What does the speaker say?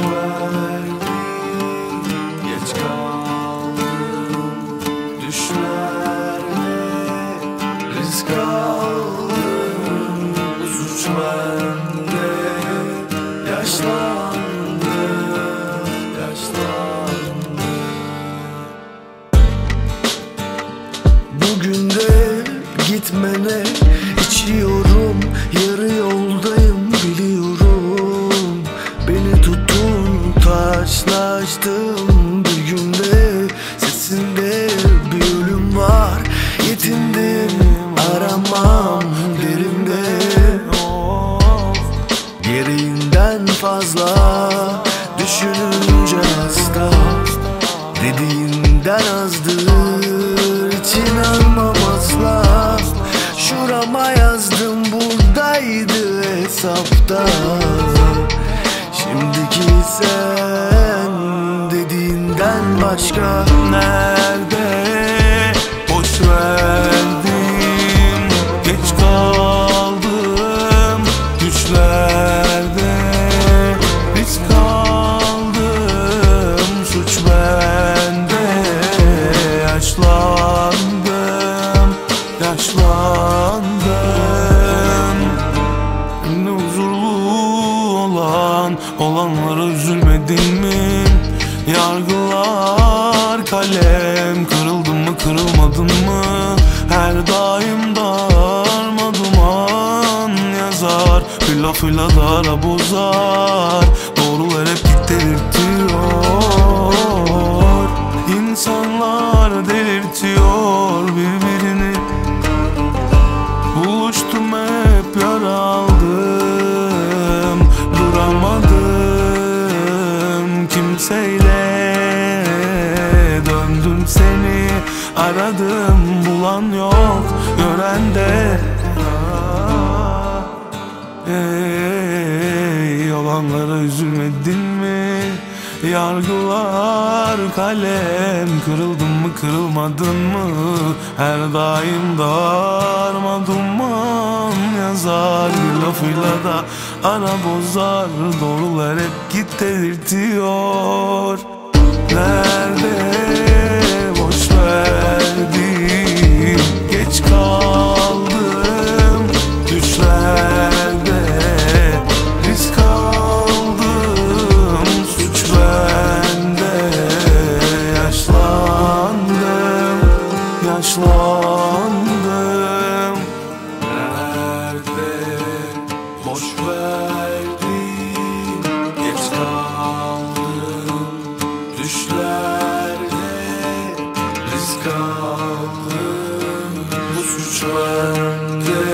verdim, geç kaldım düşlerde, risk aldım, bu suç bende. Yaşlandım. Bugün de gitmene içiyorum, yarı yoldayım biliyorum. Beni tuttun, taşlaştım bir günde. Sesinde bir ölüm var, yetindim, aramam derimde. Gereğinden fazla düşününce hasta, dediğinden azdır, için almam asla. Şurama yazdım, buradaydı hesapta. Şimdiki sen dediğinden başka nerede? Boş verdim, geç kaldım düşlerde, risk aldım, suç bende. Yaşlandım. Ne huzurlu olanlara üzülmedin mi? Yargılar kalem, kırıldın mı kırılmadın mı? Her daim darmaduman yazar, bir lafıyla dara bozar. Doğrular hep delirtiyor, İnsanlar delirtiyor birbirini. Buluştum hep yaraldım, duramadım kimseyle. Döndüm seni aradım, bulan yok, gören de. Olanlara üzülmedin mi? Yargılar kalem, kırıldın mı kırılmadın mı? Her daim darmaduman yazar, bir lafıyla da ara bozar. Doğrular hep git delirtiyor. Nerede? Boş verdim, geç kaldım düşlerde, risk aldım, suç bende. Yaşlandım. Nerede? Boş verdim, geç kaldım düşlerde, risk aldım, bu suç bende.